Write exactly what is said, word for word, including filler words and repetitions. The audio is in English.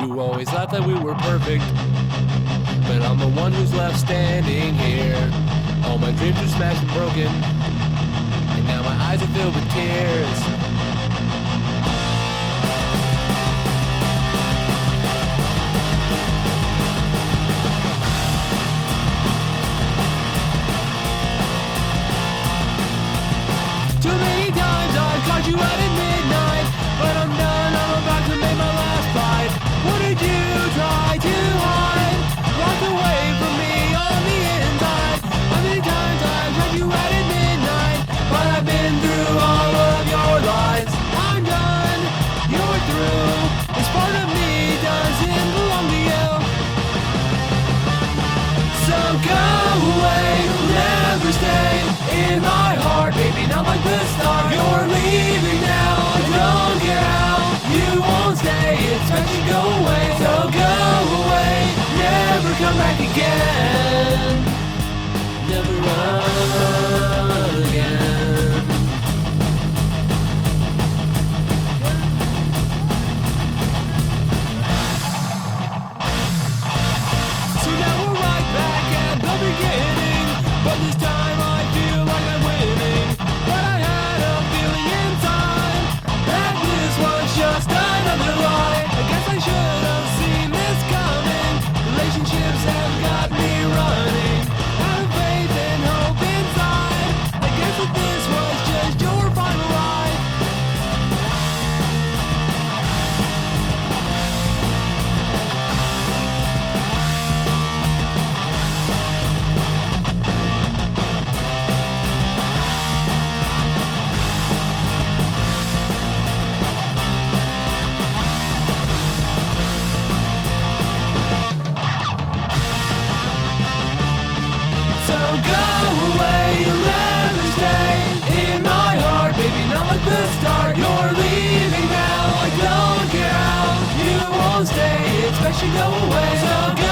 You always thought that we were perfect, but I'm the one who's left standing here. All my dreams are smashed and broken, and now my eyes are filled with tears. Too many times I've caught you out at midnight, but I'm done, I'm about to make my last fight. What did you try to hide? Walk away from me on the inside. How many times I've caught you out at midnight, but I've been through all of your lies. I'm done, you're through. This part of me doesn't belong to you. So go away, never stay in my heart, baby, not like the start. You're leaving now, I don't care how. You won't stay, it's time to go away. So go away, never come back again. Never run again. So now we're right back at the beginning, but this time I feel like I'm winning. But I had a feeling inside that this was just another lie. I guess I should have seen this coming. Relationships have got me running out of faith and hope inside. I guess that this was just your final lie. So go away, you'll never stay in my heart, baby, not like the start. You're leaving now, I don't care how. You won't stay, it's best you go away. So go